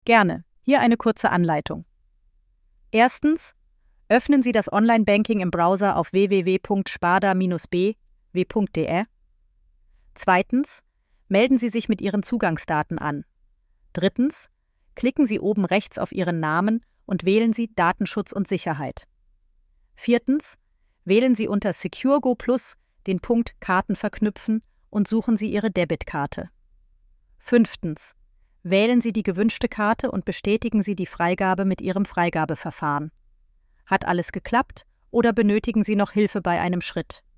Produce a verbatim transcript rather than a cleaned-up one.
Gerne. Hier eine kurze Anleitung. Erstens. Öffnen Sie das Online-Banking im Browser auf w w w punkt sparda Bindestrich b w punkt d r. Zweitens. Melden Sie sich mit Ihren Zugangsdaten an. Drittens. Klicken Sie oben rechts auf Ihren Namen und wählen Sie Datenschutz und Sicherheit. Viertens. Wählen Sie unter SecureGo Plus den Punkt Karten verknüpfen und suchen Sie Ihre Debitkarte. Fünftens. Wählen Sie die gewünschte Karte und bestätigen Sie die Freigabe mit Ihrem Freigabeverfahren. Hat alles geklappt oder benötigen Sie noch Hilfe bei einem Schritt?